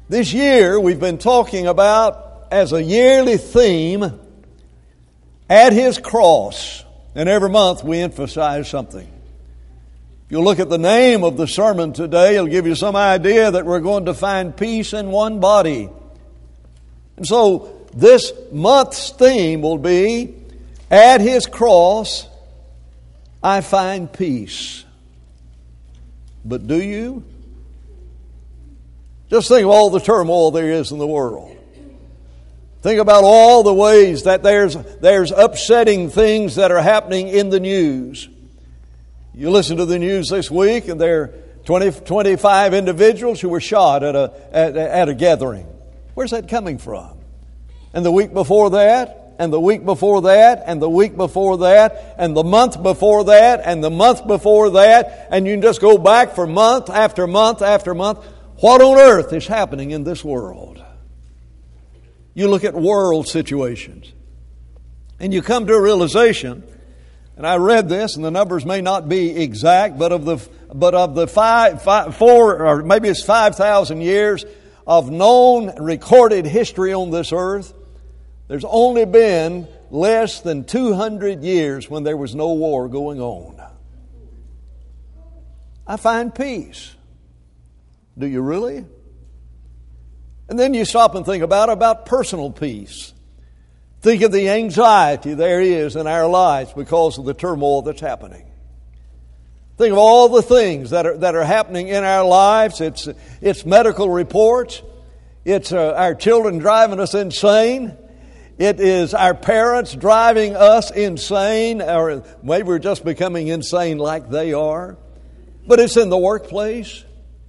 This year we've been talking about, as a yearly theme, at His cross. And every month we emphasize something. If you look at the name of the sermon today, it'll give you some idea that we're going to find peace in one body. And so this month's theme will be, at His cross, I find peace. But do you? Just think of all the turmoil there is in the world. Think about all the ways that there's upsetting things that are happening in the news. You listen to the news this week, and there are 25 individuals who were shot at a gathering. Where's that coming from? And the week before that, and the week before that, and the week before that, and the month before that, and the month before that, and you can just go back for month after month after month. What on earth is happening in this world? You look at world situations, and you come to a realization, and I read this, and the numbers may not be exact, but of the 5,000 years of known recorded history on this earth, there's only been less than 200 years when there was no war going on. I find peace. Do you really? And then you stop and think about personal peace. Think of the anxiety there is in our lives because of the turmoil that's happening. Think of all the things that are happening in our lives. It's medical reports. It's our children driving us insane. It is our parents driving us insane, or maybe we're just becoming insane like they are. But it's in the workplace.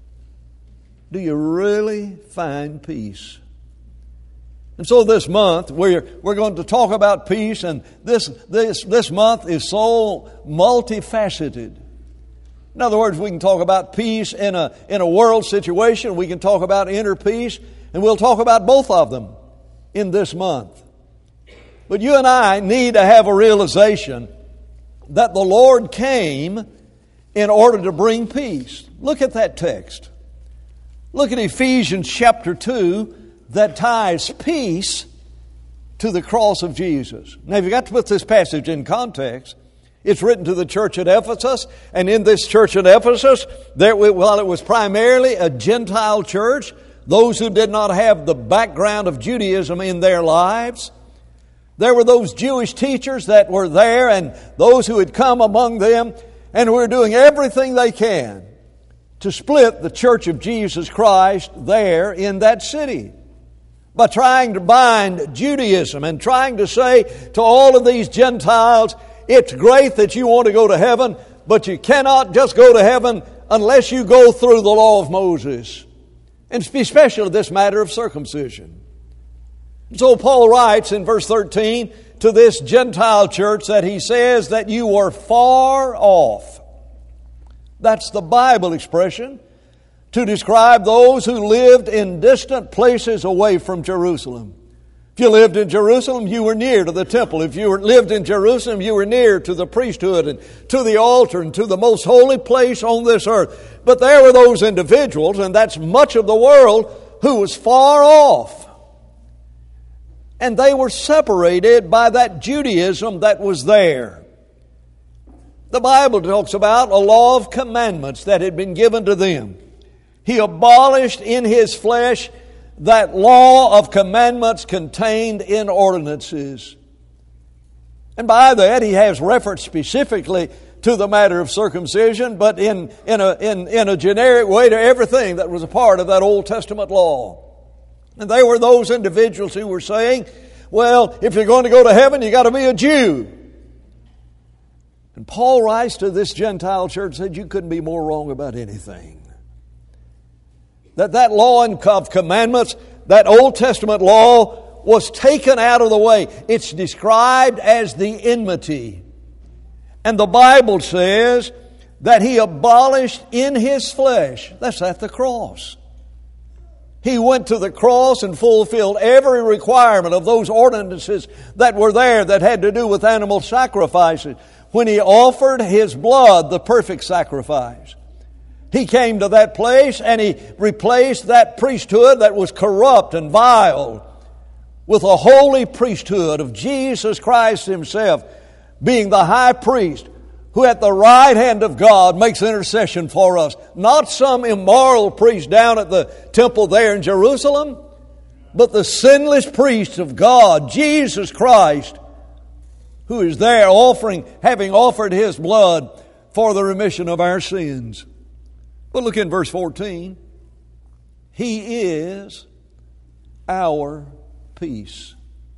Do you really find peace? And so this month, we're going to talk about peace, and this month is so multifaceted. In other words, we can talk about peace in a world situation. We can talk about inner peace, and we'll talk about both of them in this month. But you and I need to have a realization that the Lord came in order to bring peace. Look at that text. Look at Ephesians chapter 2 that ties peace to the cross of Jesus. Now, if you got to put this passage in context, it's written to the church at Ephesus, and in this church at Ephesus, while it was primarily a Gentile church, those who did not have the background of Judaism in their lives, there were those Jewish teachers that were there, and those who had come among them, and were doing everything they can to split the church of Jesus Christ there in that city, by trying to bind Judaism and trying to say to all of these Gentiles, it's great that you want to go to heaven, but you cannot just go to heaven unless you go through the law of Moses, and especially this matter of circumcision. So Paul writes in verse 13 to this Gentile church that he says that you were far off. That's the Bible expression to describe those who lived in distant places away from Jerusalem. If you lived in Jerusalem, you were near to the temple. If you lived in Jerusalem, you were near to the priesthood and to the altar and to the most holy place on this earth. But there were those individuals, and that's much of the world, who was far off. And they were separated by that Judaism that was there. The Bible talks about a law of commandments that had been given to them. He abolished in His flesh that law of commandments contained in ordinances. And by that He has reference specifically to the matter of circumcision, but in a generic way to everything that was a part of that Old Testament law. And they were those individuals who were saying, well, if you're going to go to heaven, you got to be a Jew. And Paul writes to this Gentile church, said you couldn't be more wrong about anything. That law of commandments, that Old Testament law, was taken out of the way. It's described as the enmity. And the Bible says that He abolished in His flesh. That's at the cross. He went to the cross and fulfilled every requirement of those ordinances that were there that had to do with animal sacrifices, when He offered His blood, the perfect sacrifice. He came to that place and He replaced that priesthood that was corrupt and vile with a holy priesthood of Jesus Christ Himself being the high priest who at the right hand of God makes intercession for us. Not some immoral priest down at the temple there in Jerusalem, but the sinless priest of God, Jesus Christ, who is there having offered His blood for the remission of our sins. But look in verse 14. He is our peace.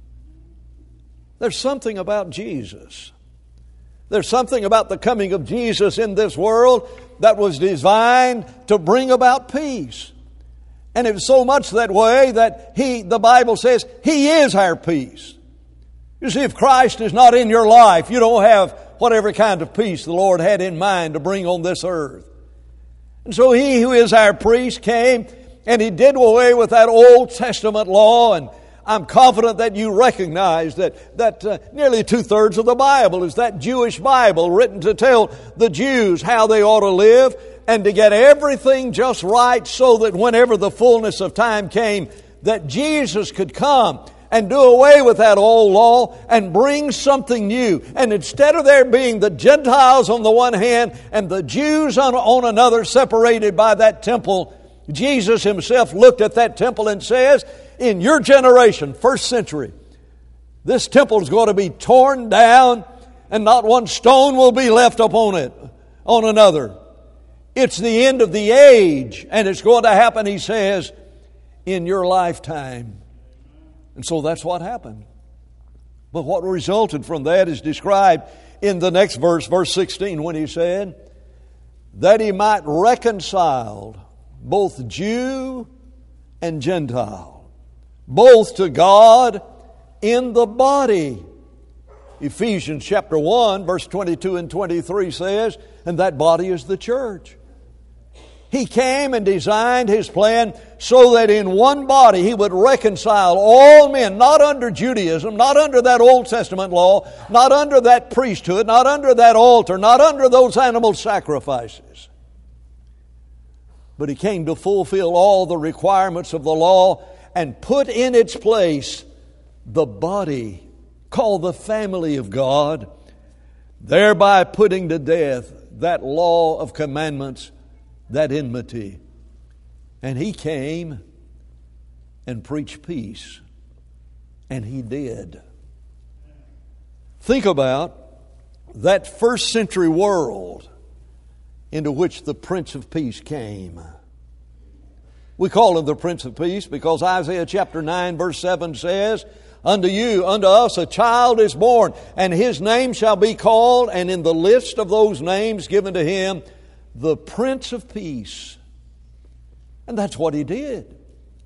There's something about Jesus. There's something about the coming of Jesus in this world that was designed to bring about peace. And it was so much that way that the Bible says, He is our peace. You see, if Christ is not in your life, you don't have whatever kind of peace the Lord had in mind to bring on this earth. And so He who is our priest came and He did away with that Old Testament law. And I'm confident that you recognize that nearly 2/3 of the Bible is that Jewish Bible written to tell the Jews how they ought to live and to get everything just right so that whenever the fullness of time came, that Jesus could come and do away with that old law and bring something new. And instead of there being the Gentiles on the one hand and the Jews on another, separated by that temple, Jesus Himself looked at that temple and says, in your generation, first century, this temple is going to be torn down and not one stone will be left upon it, on another. It's the end of the age, and it's going to happen, He says, in your lifetime. And so that's what happened. But what resulted from that is described in the next verse, verse 16, when He said, that He might reconcile both Jew and Gentile, both to God in the body. Ephesians chapter 1, verse 22 and 23 says, and that body is the church. He came and designed His plan so that in one body He would reconcile all men, not under Judaism, not under that Old Testament law, not under that priesthood, not under that altar, not under those animal sacrifices. But He came to fulfill all the requirements of the law and put in its place the body called the family of God, thereby putting to death that law of commandments, that enmity. And He came and preached peace. And He did. Think about that first century world into which the Prince of Peace came. We call Him the Prince of Peace because Isaiah chapter 9 verse 7 says, unto us a child is born, and His name shall be called, and in the list of those names given to Him, the Prince of Peace. And that's what He did.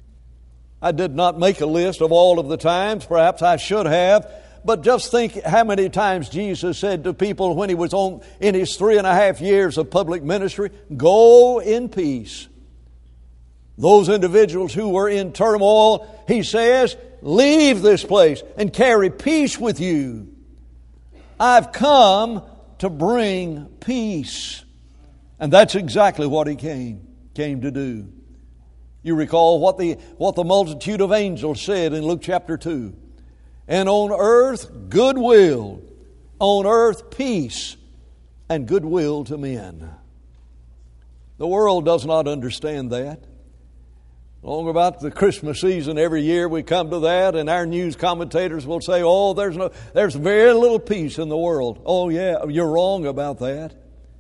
I did not make a list of all of the times. Perhaps I should have. But just think how many times Jesus said to people when He was in His 3.5 years of public ministry, go in peace. Those individuals who were in turmoil, He says, leave this place and carry peace with you. I've come to bring peace. And that's exactly what He came to do. You recall what the multitude of angels said in Luke chapter 2. And on earth, goodwill. On earth, peace and goodwill to men. The world does not understand that. Long about the Christmas season, every year we come to that, and our news commentators will say, oh, there's very little peace in the world. Oh yeah, you're wrong about that.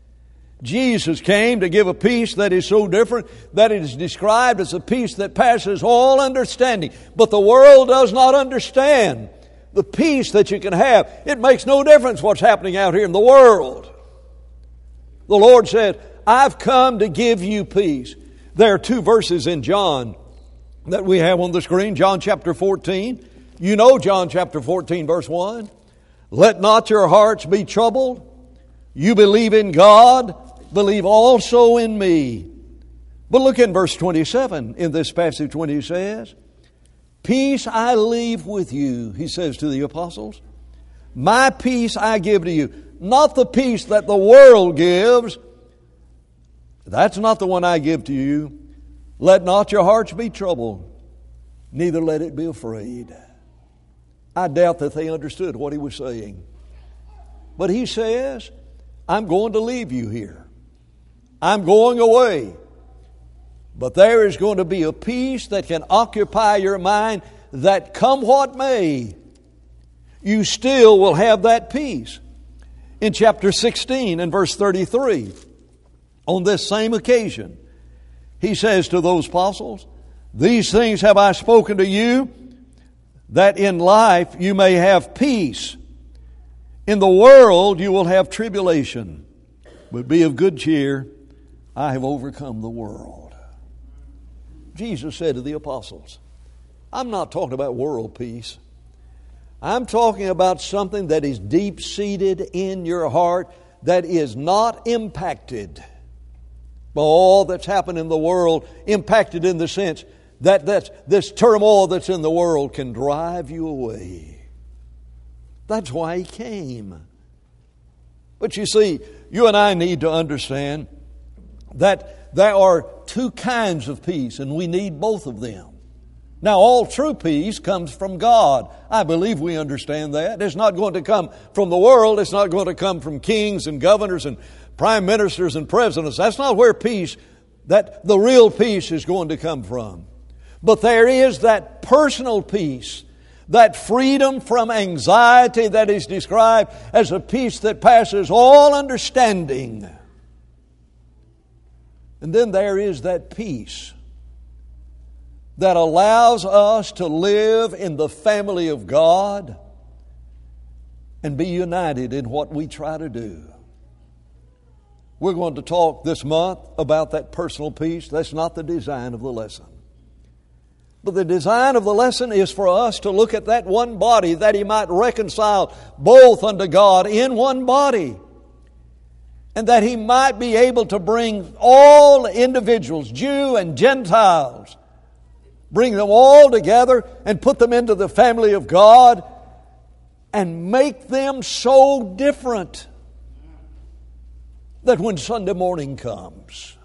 Jesus came to give a peace that is so different that it is described as a peace that passes all understanding. But the world does not understand the peace that you can have. It makes no difference what's happening out here in the world. The Lord said, I've come to give you peace. There are 2 verses in John that we have on the screen. John chapter 14. You know John chapter 14 verse 1. Let not your hearts be troubled. You believe in God, believe also in me. But look in verse 27 in this passage when He says, peace I leave with you, He says to the apostles. My peace I give to you. Not the peace that the world gives. That's not the one I give to you. Let not your hearts be troubled, neither let it be afraid. I doubt that they understood what he was saying. But he says, I'm going to leave you here. I'm going away. But there is going to be a peace that can occupy your mind that come what may, you still will have that peace. In chapter 16 and verse 33, on this same occasion, he says to those apostles, these things have I spoken to you, that in life you may have peace. In the world you will have tribulation, but be of good cheer. I have overcome the world. Jesus said to the apostles, I'm not talking about world peace. I'm talking about something that is deep-seated in your heart that is not impacted by all that's happened in the world, impacted in the sense that this turmoil that's in the world can drive you away. That's why He came. But you see, you and I need to understand that there are two kinds of peace, and we need both of them. Now, all true peace comes from God. I believe we understand that. It's not going to come from the world. It's not going to come from kings and governors and prime ministers and presidents. That's not where peace, that the real peace is going to come from. But there is that personal peace, that freedom from anxiety that is described as a peace that passes all understanding. And then there is that peace that allows us to live in the family of God and be united in what we try to do. We're going to talk this month about that personal peace. That's not the design of the lesson. But the design of the lesson is for us to look at that one body, that He might reconcile both unto God in one body, and that He might be able to bring all individuals, Jew and Gentiles, bring them all together and put them into the family of God and make them so different that when Sunday morning comes,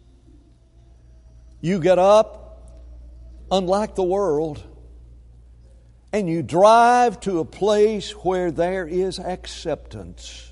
you get up, unlike the world, and you drive to a place where there is acceptance.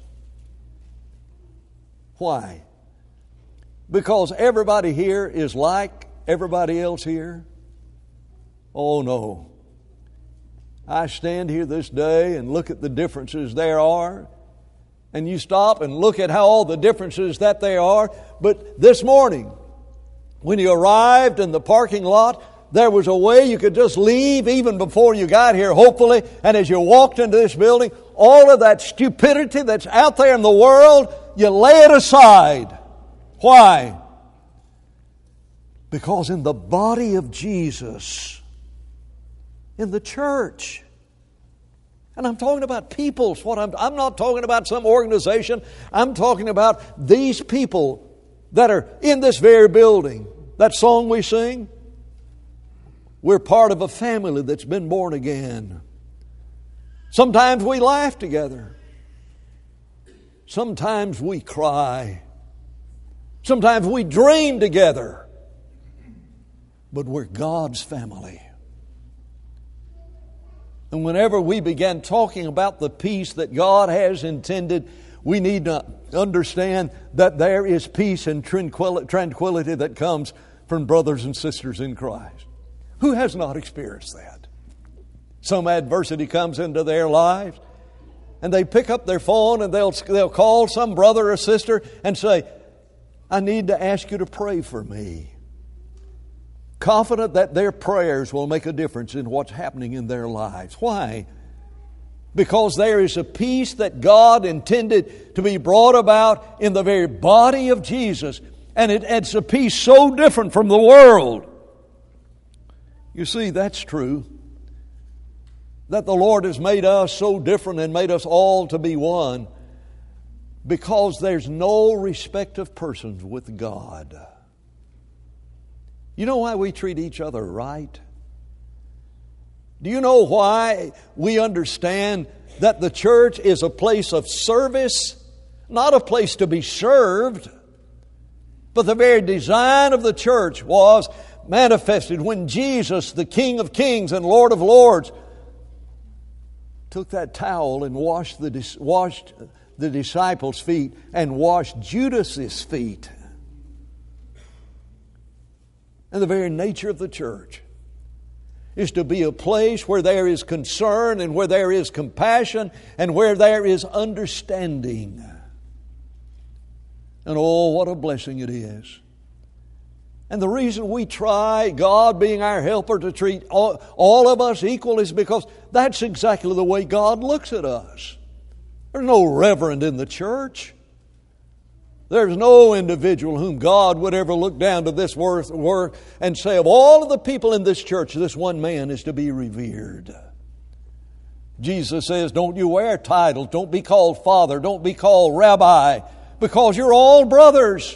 Why? Because everybody here is like everybody else here? Oh no. I stand here this day and look at the differences there are, and you stop and look at how all the differences that there are. But this morning, when you arrived in the parking lot, there was a way you could just leave even before you got here, hopefully. And as you walked into this building, all of that stupidity that's out there in the world, you lay it aside. Why? Because in the body of Jesus, in the church, and I'm talking about peoples. I'm not talking about some organization. I'm talking about these people that are in this very building. That song we sing, we're part of a family that's been born again. Sometimes we laugh together. Sometimes we cry. Sometimes we dream together. But we're God's family. And whenever we begin talking about the peace that God has intended, we need to understand that there is peace and tranquility that comes from brothers and sisters in Christ. Who has not experienced that? Some adversity comes into their lives, and they pick up their phone and they'll call some brother or sister and say, I need to ask you to pray for me. Confident that their prayers will make a difference in what's happening in their lives. Why? Because there is a peace that God intended to be brought about in the very body of Jesus. And it's a peace so different from the world. You see, that's true. That the Lord has made us so different and made us all to be one. Because there's no respect of persons with God. You know why we treat each other right? Do you know why we understand that the church is a place of service, not a place to be served, but But the very design of the church was manifested when Jesus, the King of Kings and Lord of Lords, took that towel and washed the disciples' feet and washed Judas's feet. And the very nature of the church is to be a place where there is concern and where there is compassion and where there is understanding. And oh, what a blessing it is. And the reason we try, God being our helper, to treat all of us equal is because that's exactly the way God looks at us. There's no reverend in the church. There's no individual whom God would ever look down to this work and say, of all of the people in this church, this one man is to be revered. Jesus says, don't you wear titles, don't be called father, don't be called rabbi, because you're all brothers.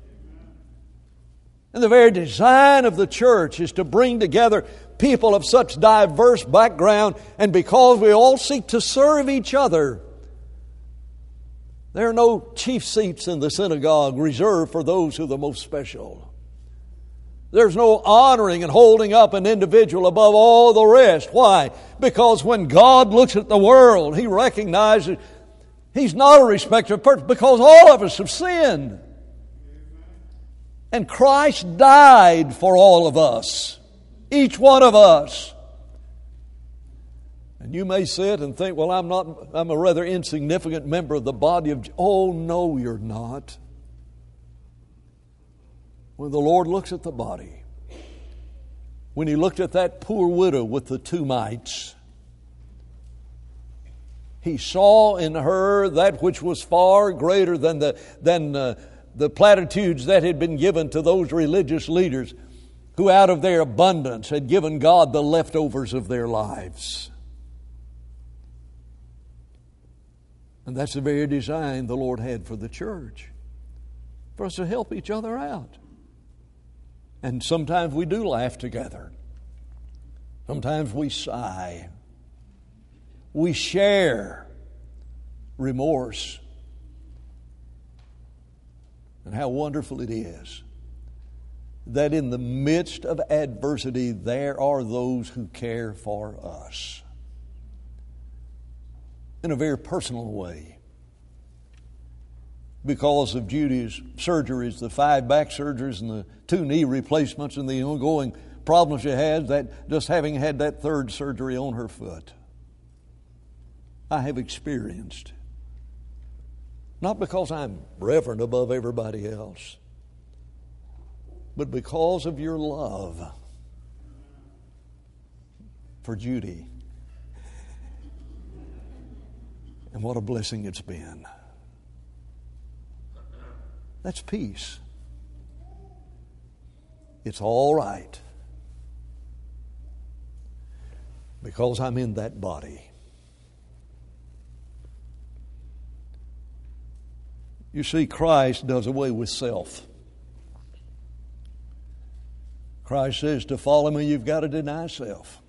And the very design of the church is to bring together people of such diverse background, and because we all seek to serve each other, there are no chief seats in the synagogue reserved for those who are the most special. There's no honoring and holding up an individual above all the rest. Why? Because when God looks at the world, He recognizes He's not a respecter of persons, because all of us have sinned. And Christ died for all of us, each one of us. And you may sit and think, well, I'm a rather insignificant member of the body of... Oh, no, you're not. When the Lord looks at the body, when He looked at that poor widow with the 2 mites, He saw in her that which was far greater than the platitudes that had been given to those religious leaders who out of their abundance had given God the leftovers of their lives. And that's the very design the Lord had for the church, for us to help each other out. And sometimes we do laugh together. Sometimes we sigh. We share remorse. And how wonderful it is that in the midst of adversity there are those who care for us in a very personal way. Because of Judy's surgeries, the 5 back surgeries and the 2 knee replacements and the ongoing problems she has, that just having had that 3rd surgery on her foot, I have experienced. Not because I'm reverend above everybody else, but because of your love for Judy. And what a blessing it's been. That's peace. It's all right because I'm in that body. You see, Christ does away with self. Christ says to follow me, you've got to deny self.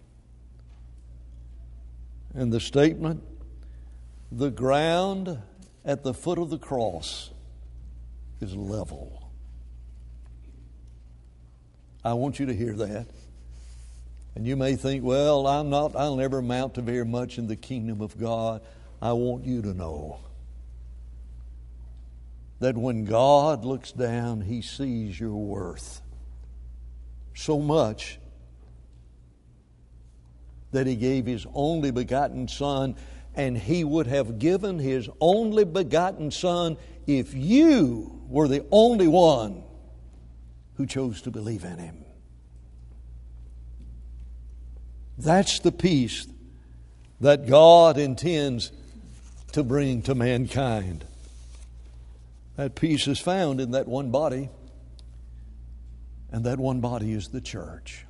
And the statement, the ground at the foot of the cross is level. I want you to hear that. And you may think, well, I'll never amount to very much in the kingdom of God. I want you to know that when God looks down, He sees your worth so much that He gave His only begotten Son, and He would have given His only begotten Son if you were the only one who chose to believe in Him. That's the peace that God intends to bring to mankind. That peace is found in that one body, and that one body is the church.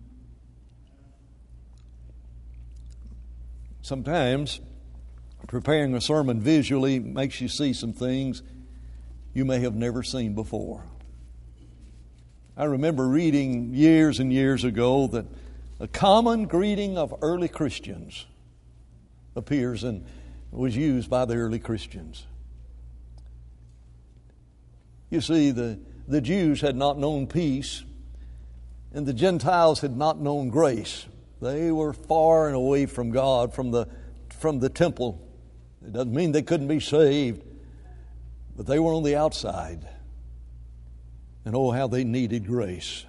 Sometimes preparing a sermon visually makes you see some things you may have never seen before. I remember reading years and years ago that a common greeting of early Christians appears and was used by the early Christians. You see, the the Jews had not known peace, and the Gentiles had not known grace. They were far and away from God, from the temple. It doesn't mean they couldn't be saved, but they were on the outside. And oh, how they needed grace.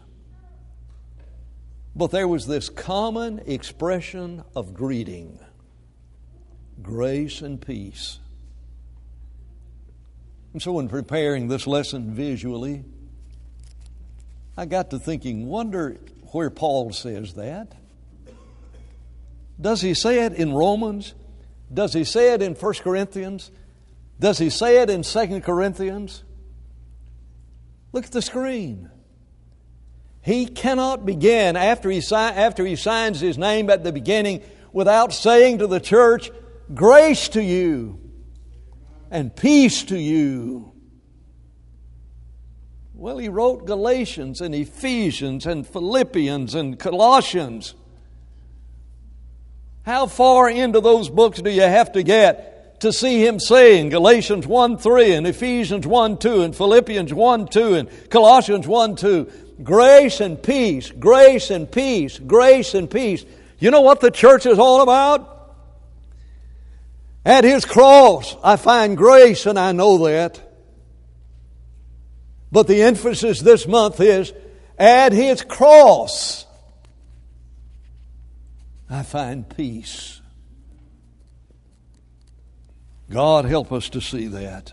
But there was this common expression of greeting: grace and peace. And so in preparing this lesson visually, I got to thinking, wonder where Paul says that. Does he say it in Romans? Does he say it in 1 Corinthians? Does he say it in 2 Corinthians? Look at the screen. He cannot begin after he signs his name at the beginning without saying to the church, grace to you and peace to you. Well, he wrote Galatians and Ephesians and Philippians and Colossians. How far into those books do you have to get to see him saying Galatians 1:3 and Ephesians 1:2 and Philippians 1:2 and Colossians 1:2, grace and peace, grace and peace, grace and peace. You know what the church is all about? At His cross I find grace, and I know that. But the emphasis this month is, at His cross I find peace. God help us to see that.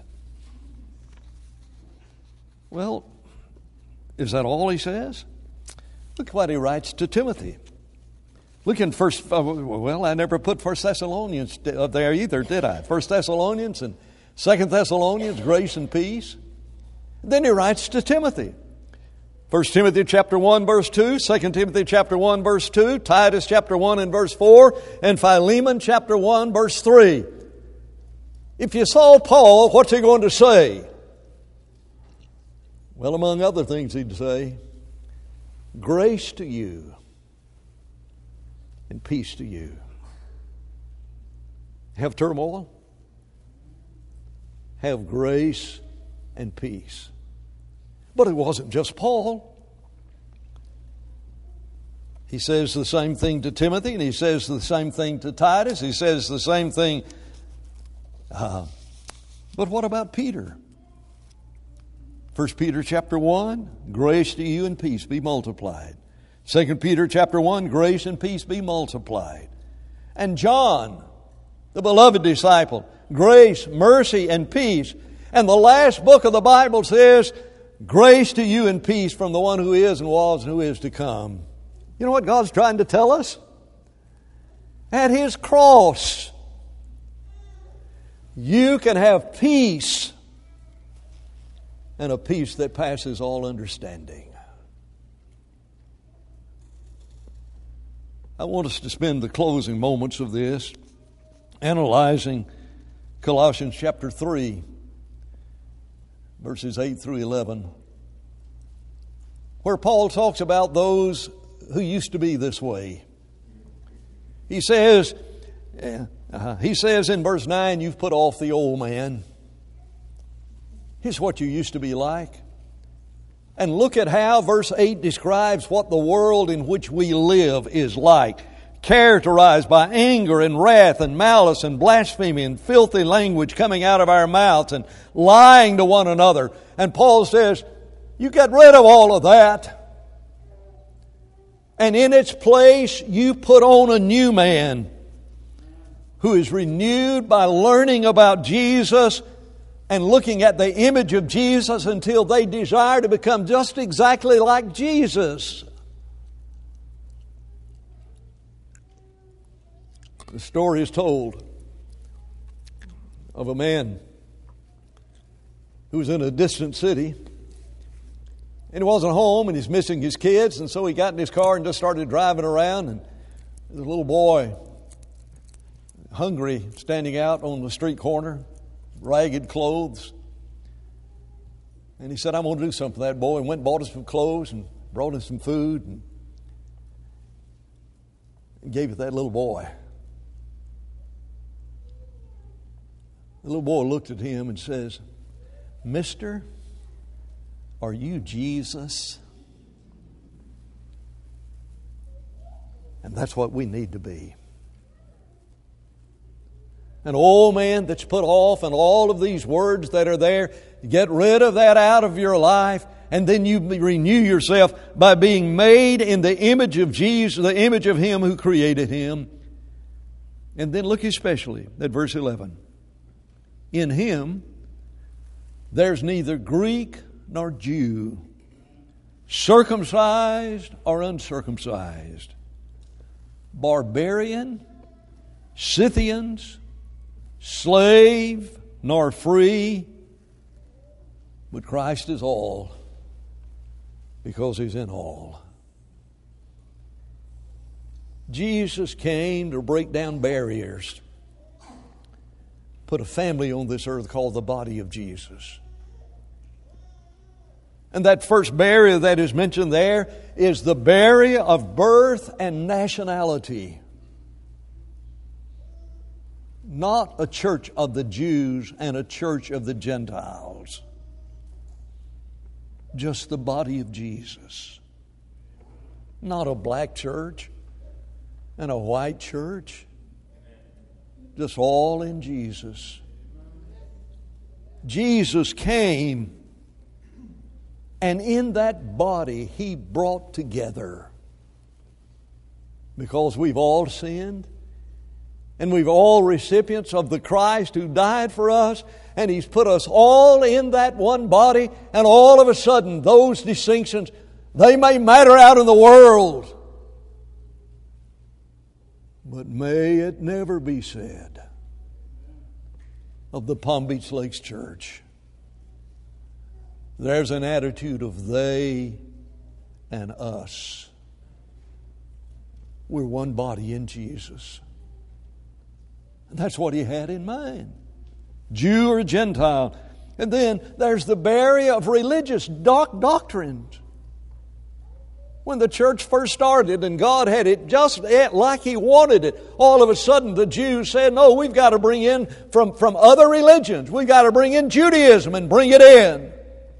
Well, is that all he says? Look what he writes to Timothy. Look in I never put 1 Thessalonians there either, did I? 1 Thessalonians and 2 Thessalonians, grace and peace. Then he writes to Timothy. 1 Timothy chapter 1 verse 2, 2 Timothy chapter 1 verse 2, Titus chapter 1 and verse 4, and Philemon chapter 1 verse 3. If you saw Paul, what's he going to say? Well, among other things he'd say, grace to you and peace to you. Have turmoil? Have grace and peace. But it wasn't just Paul. He says the same thing to Timothy, and he says the same thing to Titus. He says the same thing. But what about Peter? 1 Peter chapter 1, grace to you and peace be multiplied. 2 Peter chapter 1, grace and peace be multiplied. And John, the beloved disciple, grace, mercy, and peace. And the last book of the Bible says, grace to you and peace from the one who is and was and who is to come. You know what God's trying to tell us? At His cross, you can have peace, and a peace that passes all understanding. I want us to spend the closing moments of this analyzing Colossians chapter 3, verses 8 through 11, where Paul talks about those who used to be this way. He says in verse 9, you've put off the old man. Here's what you used to be like. And look at how verse 8 describes what the world in which we live is like. Characterized by anger and wrath and malice and blasphemy and filthy language coming out of our mouths and lying to one another. And Paul says, you get rid of all of that. And in its place, you put on a new man who is renewed by learning about Jesus and looking at the image of Jesus until they desire to become just exactly like Jesus. The story is told of a man who was in a distant city, and he wasn't home, and he's missing his kids, and so he got in his car and just started driving around, and there's a little boy, hungry, standing out on the street corner, ragged clothes. And he said, I'm going to do something for that boy, and went and bought him some clothes and brought him some food and gave it to that little boy. The little boy looked at him and says, Mister, Are you Jesus? And that's what we need to be. An old man that's put off and all of these words that are there, get rid of that out of your life, and then you renew yourself by being made in the image of Jesus, the image of Him who created him. And then look especially at verse 11. In Him there's neither Greek nor Jew, circumcised or uncircumcised, barbarian, Scythians, slave nor free, but Christ is all, because He's in all. Jesus came to break down barriers, put a family on this earth called the body of Jesus. And that first barrier that is mentioned there is the barrier of birth and nationality. Not a church of the Jews and a church of the Gentiles. Just the body of Jesus. Not a black church and a white church. Just all in Jesus. Jesus came, and in that body He brought together. Because we've all sinned, and we've all recipients of the Christ who died for us, and He's put us all in that one body, and all of a sudden those distinctions, they may matter out in the world, but may it never be said of the Palm Beach Lakes Church. There's an attitude of they and us. We're one body in Jesus. And that's what He had in mind. Jew or Gentile. And then there's the barrier of religious doctrines. When the church first started and God had it just like He wanted it, all of a sudden the Jews said, no, we've got to bring in from other religions. We've got to bring in Judaism and bring it in.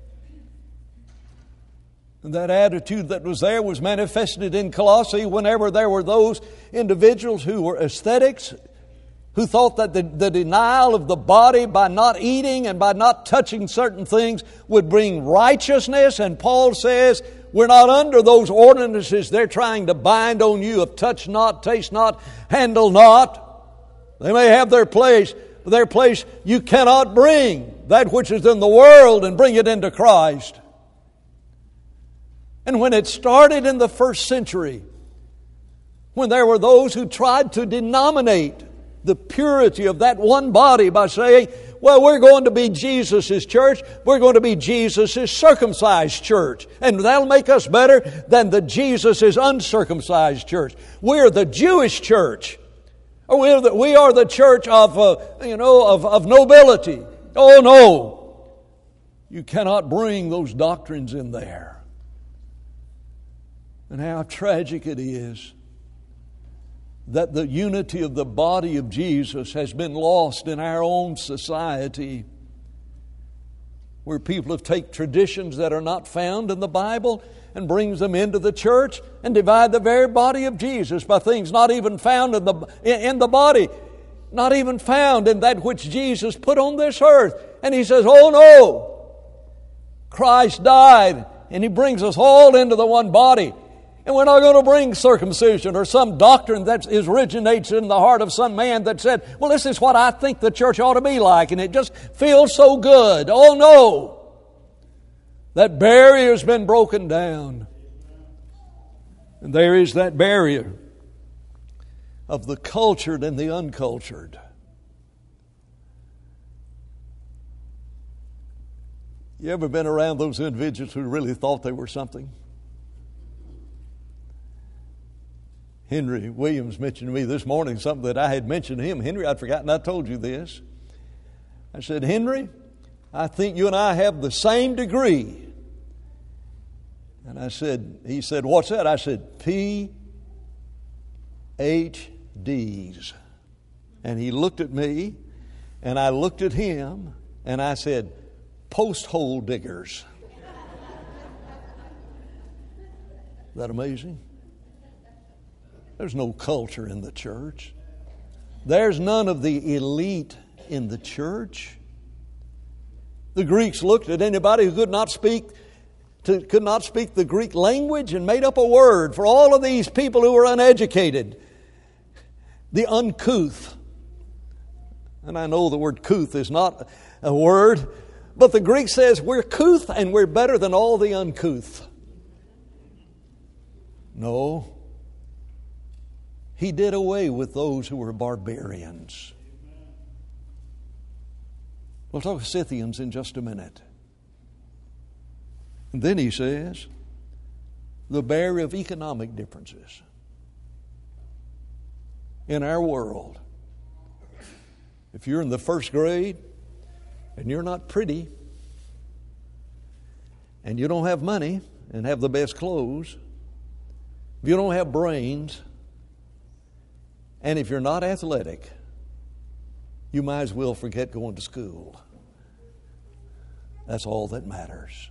And that attitude that was there was manifested in Colossae whenever there were those individuals who were ascetics, who thought that the denial of the body by not eating and by not touching certain things would bring righteousness. And Paul says, we're not under those ordinances they're trying to bind on you of touch not, taste not, handle not. They may have their place, but their place you cannot bring that which is in the world and bring it into Christ. And when it started in the first century, when there were those who tried to denominate the purity of that one body by saying, well, we're going to be Jesus' church. We're going to be Jesus' circumcised church. And that'll make us better than the Jesus' uncircumcised church. We're the Jewish church. We are the church of nobility. Oh, no. You cannot bring those doctrines in there. And how tragic it is that the unity of the body of Jesus has been lost in our own society, where people have taken traditions that are not found in the Bible and brings them into the church and divide the very body of Jesus by things not even found in the body, not even found in that which Jesus put on this earth. And He says, oh no, Christ died and He brings us all into the one body. And we're not going to bring circumcision or some doctrine that originates in the heart of some man that said, well, this is what I think the church ought to be like, and it just feels so good. Oh, no. That barrier has been broken down. And there is that barrier of the cultured and the uncultured. You ever been around those individuals who really thought they were something? Henry Williams mentioned to me this morning something that I had mentioned to him. Henry, I'd forgotten I told you this. I said, Henry, I think you and I have the same degree. And he said, what's that? I said, PhDs. And he looked at me, and I looked at him, and I said, post hole diggers. that amazing? There's no culture in the church. There's none of the elite in the church. The Greeks looked at anybody who could not speak the Greek language and made up a word for all of these people who were uneducated. The uncouth. And I know the word couth is not a word, but the Greek says we're couth and we're better than all the uncouth. No. He did away with those who were barbarians. We'll talk Scythians in just a minute. And then he says, the barrier of economic differences in our world. If you're in the first grade and you're not pretty and you don't have money and have the best clothes, if you don't have brains, and if you're not athletic, you might as well forget going to school. That's all that matters.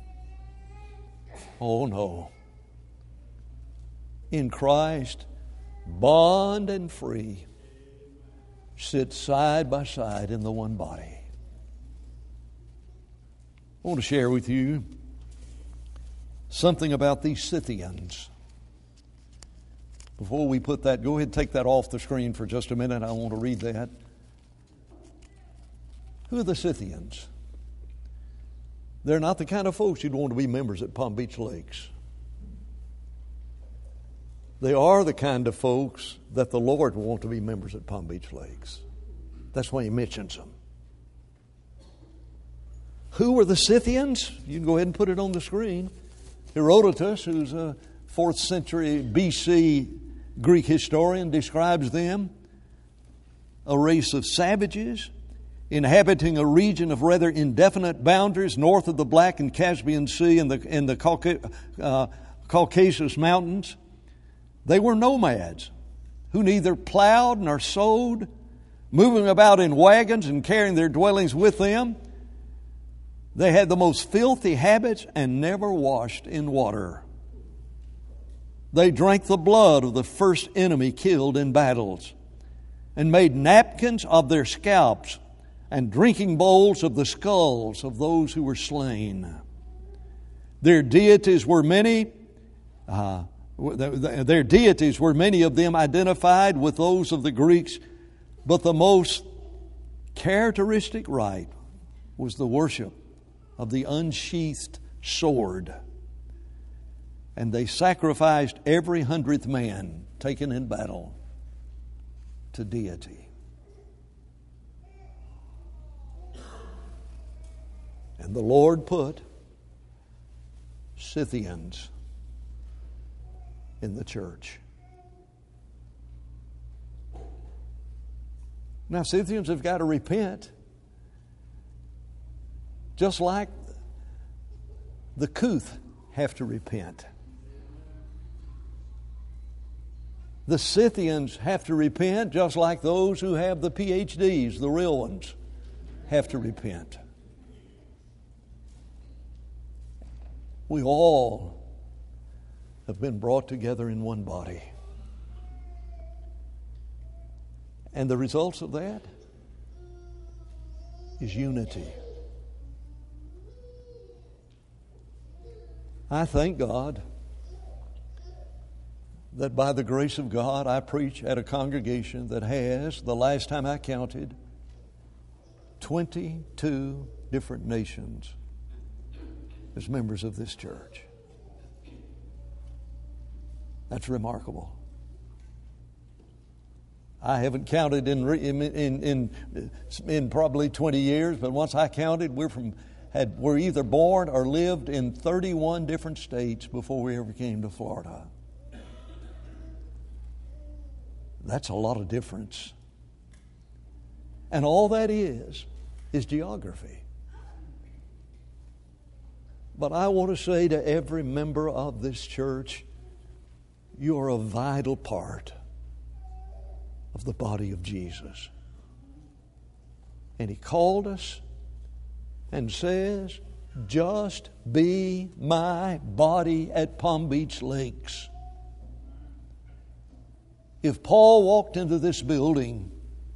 Oh no. In Christ, bond and free sit side by side in the one body. I want to share with you something about these Scythians. Before we put that, go ahead and take that off the screen for just a minute. I want to read that. Who are the Scythians? They're not the kind of folks you'd want to be members at Palm Beach Lakes. They are the kind of folks that the Lord will want to be members at Palm Beach Lakes. That's why He mentions them. Who were the Scythians? You can go ahead and put it on the screen. Herodotus, who's a 4th century BC Greek historian, describes them: a race of savages inhabiting a region of rather indefinite boundaries north of the Black and Caspian Sea and the Caucasus Mountains. They were nomads who neither plowed nor sowed, moving about in wagons and carrying their dwellings with them. They had the most filthy habits and never washed in water. They drank the blood of the first enemy killed in battles and made napkins of their scalps and drinking bowls of the skulls of those who were slain. Their deities were many. Their deities were many of them identified with those of the Greeks, but the most characteristic rite was the worship of the unsheathed sword. And they sacrificed every 100th man taken in battle to deity. And the Lord put Scythians in the church. Now, Scythians have got to repent, just like the Couth have to repent. The Scythians have to repent, just like those who have the PhDs, the real ones, have to repent. We all have been brought together in one body. And the results of that is unity. I thank God that by the grace of God, I preach at a congregation that has, the last time I counted, 22 different nations as members of this church. That's remarkable. I haven't counted in probably 20 years, but once I counted, we're either born or lived in 31 different states before we ever came to Florida. That's a lot of difference. And all that is geography. But I want to say to every member of this church, you are a vital part of the body of Jesus. And He called us and says, just be my body at Palm Beach Lakes. If Paul walked into this building,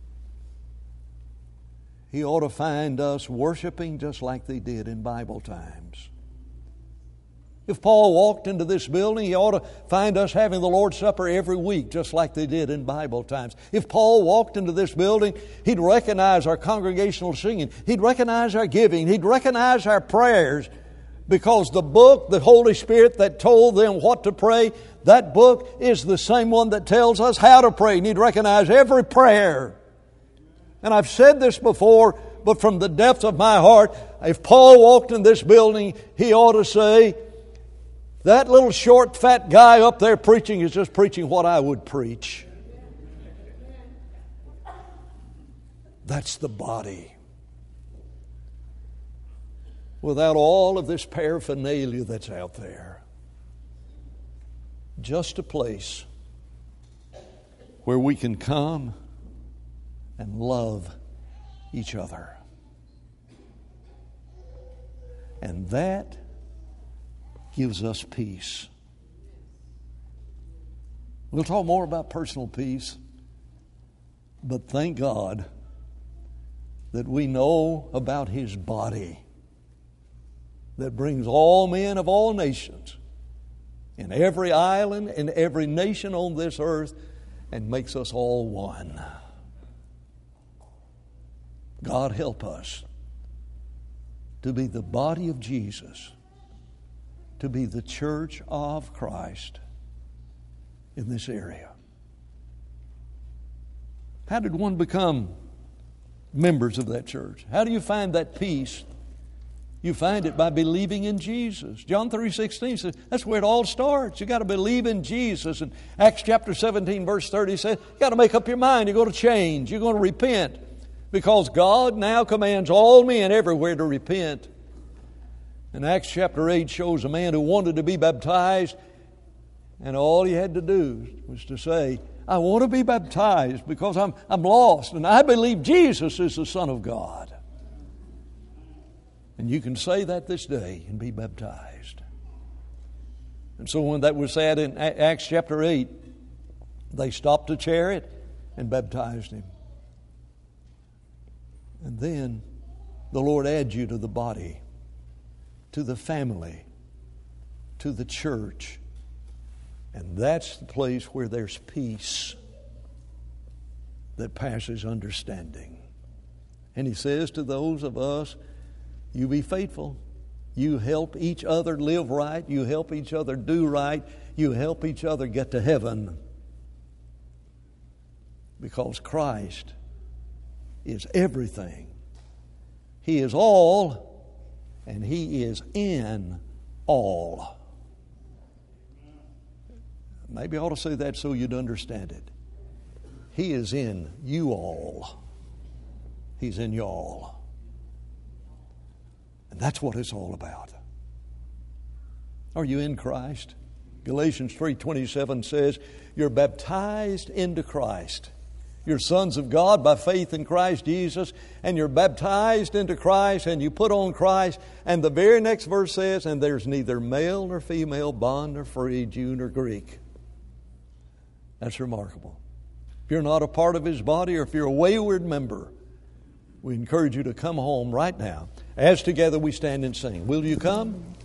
he ought to find us worshiping just like they did in Bible times. If Paul walked into this building, he ought to find us having the Lord's Supper every week, just like they did in Bible times. If Paul walked into this building, he'd recognize our congregational singing. He'd recognize our giving. He'd recognize our prayers. Because the book, the Holy Spirit that told them what to pray, that book is the same one that tells us how to pray. And he'd recognize every prayer. And I've said this before, but from the depths of my heart, if Paul walked in this building, he ought to say, that little short, fat guy up there preaching is just preaching what I would preach. That's the body. Without all of this paraphernalia that's out there. Just a place where we can come and love each other. And that gives us peace. We'll talk more about personal peace, but thank God that we know about His body that brings all men of all nations in every island and every nation on this earth and makes us all one. God help us to be the body of Jesus, to be the church of Christ in this area. How did one become members of that church? How do you find that peace? You find it by believing in Jesus. John 3:16 says that's where it all starts. You got to believe in Jesus. And Acts chapter 17 verse 30 says you got to make up your mind. You're going to change. You're going to repent. Because God now commands all men everywhere to repent. And Acts chapter 8 shows a man who wanted to be baptized, and all he had to do was to say, I want to be baptized because I'm lost, and I believe Jesus is the Son of God. And you can say that this day and be baptized. And so when that was said in Acts chapter 8, they stopped the chariot and baptized him. And then the Lord adds you to the body, to the family, to the church. And that's the place where there's peace that passes understanding. And He says to those of us, you be faithful. You help each other live right. You help each other do right. You help each other get to heaven. Because Christ is everything. He is all, and He is in all. Maybe I ought to say that so you'd understand it. He is in you all. He's in y'all. And that's what it's all about. Are you in Christ? Galatians 3:27 says, you're baptized into Christ. You're sons of God by faith in Christ Jesus, and you're baptized into Christ, and you put on Christ. And the very next verse says, and there's neither male nor female, bond nor free, Jew nor Greek. That's remarkable. If you're not a part of His body, or if you're a wayward member, we encourage you to come home right now. As together we stand and sing. Will you come?